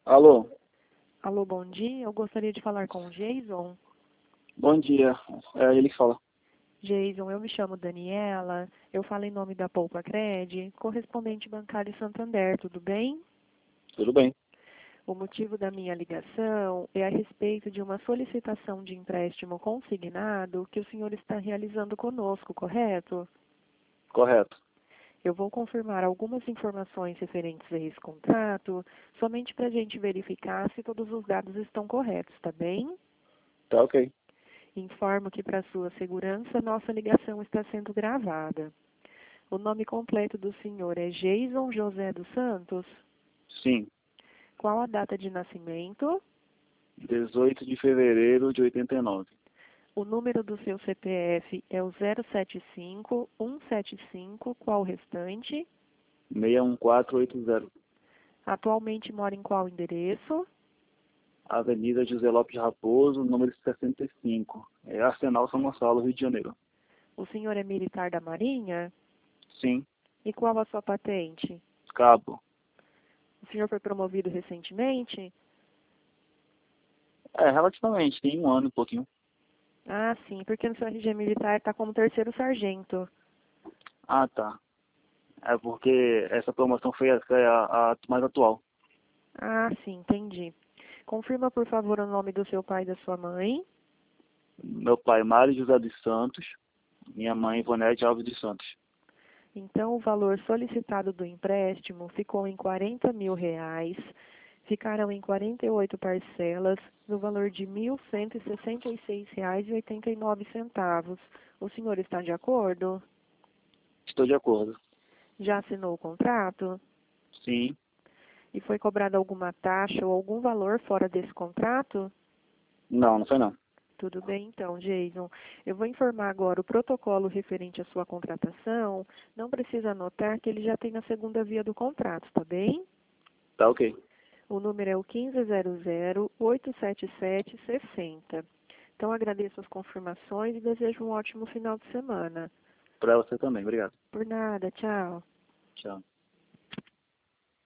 Alô, Alô, bom dia. Eu gostaria de falar com o Jason. bom dia. É ele que fala. Jason, eu me chamo Daniela. Eu falo em nome da Poupa Cred, correspondente bancário Santander, tudo bem? Tudo bem? O motivo da minha ligação é a respeito de uma solicitação de empréstimo consignado que o senhor está realizando conosco, correto? Correto. Eu vou confirmar algumas informações referentes a esse contrato, somente para a gente verificar se todos os dados estão corretos, tá bem? Tá ok. Informo que, para sua segurança, nossa ligação está sendo gravada. O nome completo do senhor é Jason José dos Santos? Sim. Qual a data de nascimento? 18 de fevereiro de 89. O número do seu CPF é o 075-175, qual o restante? 61480. Atualmente mora em qual endereço? Avenida José Lopes de Raposo, número 65. É Arsenal São Gonçalo, Rio de Janeiro. O senhor é militar da Marinha? Sim. E qual a sua patente? Cabo. O senhor foi promovido recentemente? Relativamente. Tem um ano e pouquinho. Ah, sim, porque no seu RG militar está como terceiro sargento. Ah, tá. É porque essa promoção foi a mais atual. Ah, sim, entendi. Confirma, por favor, o nome do seu pai e da sua mãe. Meu pai, Mário José dos Santos. Minha mãe, Ivonete Alves dos Santos. Então, o valor solicitado do empréstimo ficou em R$ 40.000. Ficaram em 48 parcelas, no valor de R$ 1.166,89. O senhor está de acordo? Estou de acordo. Já assinou o contrato? Sim. E foi cobrada alguma taxa ou algum valor fora desse contrato? Não, não foi não. Tudo bem, então, Jason. Eu vou informar agora o protocolo referente à sua contratação. Não precisa anotar que ele já tem na segunda via do contrato, tá bem? Tá ok. O número é o 1500-877-60. Então, agradeço as confirmações e desejo um ótimo final de semana. Pra você também. Obrigado. Por nada, tchau. Tchau.